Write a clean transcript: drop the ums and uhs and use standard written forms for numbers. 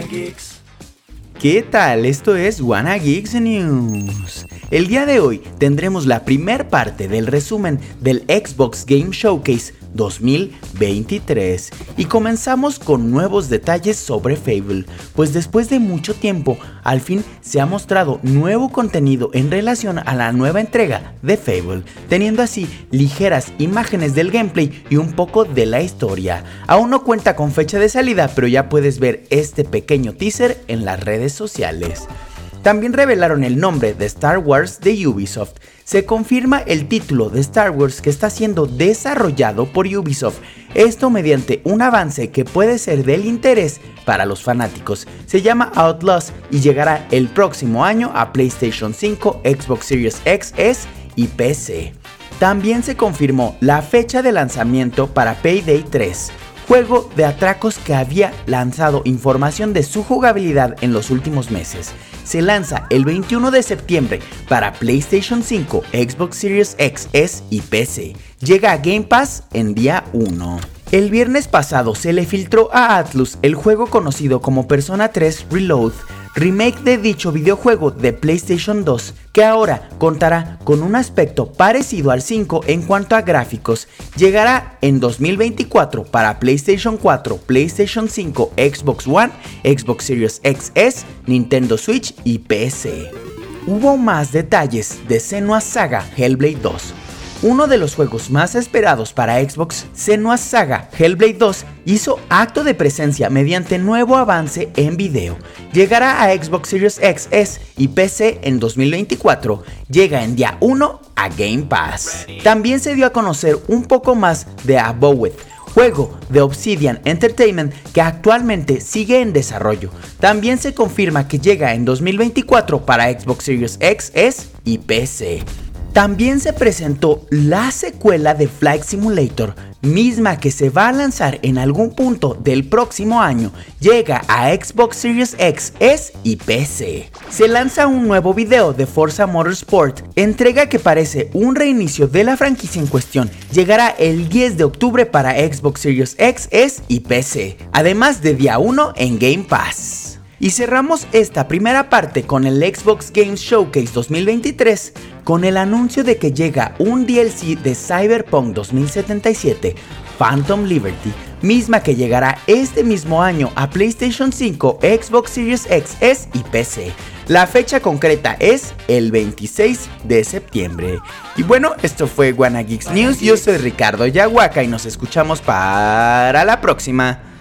Geeks. ¿Qué tal? Esto es Wanna Geeks News. El día de hoy tendremos la primer parte del resumen del Xbox Game Showcase 2023 y comenzamos con nuevos detalles sobre Fable, pues después de mucho tiempo al fin se ha mostrado nuevo contenido en relación a la nueva entrega de Fable, teniendo así ligeras imágenes del gameplay y un poco de la historia. Aún no cuenta con fecha de salida, pero ya puedes ver este pequeño teaser en las redes sociales. También revelaron el nombre de Star Wars de Ubisoft. Se confirma el título de Star Wars que está siendo desarrollado por Ubisoft, esto mediante un avance que puede ser del interés para los fanáticos. Se llama Outlaws y llegará el próximo año a PlayStation 5, Xbox Series X, S y PC. También se confirmó la fecha de lanzamiento para Payday 3. Juego de atracos que había lanzado información de su jugabilidad en los últimos meses. Se lanza el 21 de septiembre para PlayStation 5, Xbox Series X, S y PC. Llega a Game Pass en día 1. El viernes pasado se le filtró a Atlus el juego conocido como Persona 3 Reload, remake de dicho videojuego de PlayStation 2, que ahora contará con un aspecto parecido al 5 en cuanto a gráficos. Llegará en 2024 para PlayStation 4, PlayStation 5, Xbox One, Xbox Series XS, Nintendo Switch y PC. Hubo más detalles de Senua's Saga Hellblade 2. Uno de los juegos más esperados para Xbox, Senua's Saga Hellblade 2, hizo acto de presencia mediante nuevo avance en video. Llegará a Xbox Series X, S y PC en 2024. Llega en día 1 a Game Pass. También se dio a conocer un poco más de Abowed, juego de Obsidian Entertainment que actualmente sigue en desarrollo. También se confirma que llega en 2024 para Xbox Series X, S y PC. También se presentó la secuela de Flight Simulator, misma que se va a lanzar en algún punto del próximo año. Llega a Xbox Series X, S y PC. Se lanza un nuevo video de Forza Motorsport, entrega que parece un reinicio de la franquicia en cuestión. Llegará el 10 de octubre para Xbox Series X, S y PC, además de día 1 en Game Pass. Y cerramos esta primera parte con el Xbox Games Showcase 2023 con el anuncio de que llega un DLC de Cyberpunk 2077, Phantom Liberty, misma que llegará este mismo año a PlayStation 5, Xbox Series X, S y PC. La fecha concreta es el 26 de septiembre. Y bueno, esto fue Wanna Geeks News. Yo soy Ricardo Yahuaca y nos escuchamos para la próxima.